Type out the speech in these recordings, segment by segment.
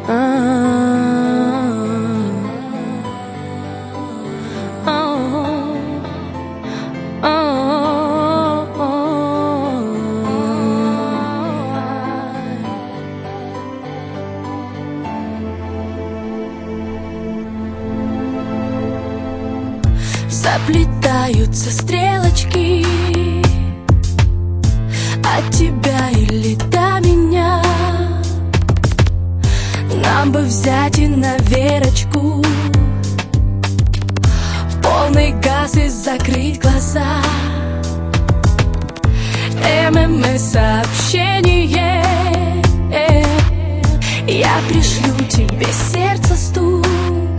Заплетаются стрелочки от тебя или до меня. Нам бы взять и на верочку полный газ и закрыть глаза. ММС-сообщение я пришлю тебе сердце стук.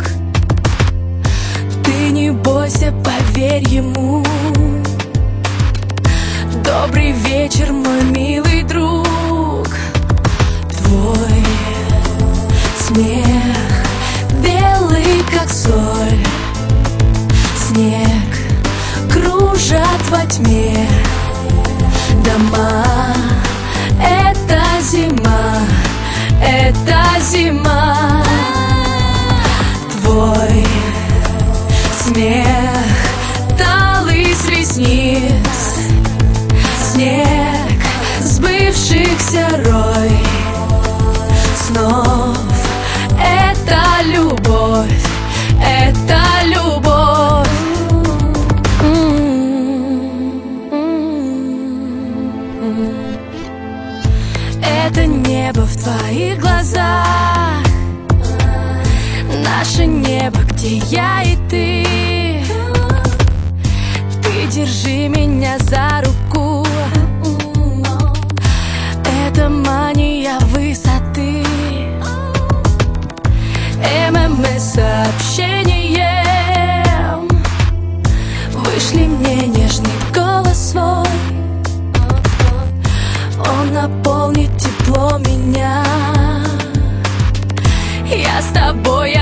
Ты не бойся, поверь ему. Добрый вечер, мой милый друг. Твой смех белый, как соль. Снег кружат во тьме. Дома — это зима, это зима. Твой смех талый с ресниц. Снег сбывшихся рой снов. Это любовь, это любовь. Это небо в твоих глазах, наше небо, где я и ты. Ты держи меня за руку. Это мания высоты. ММС-сообщением вышли мне нежный голос свой. Он наполнит тепло меня. Я с тобой.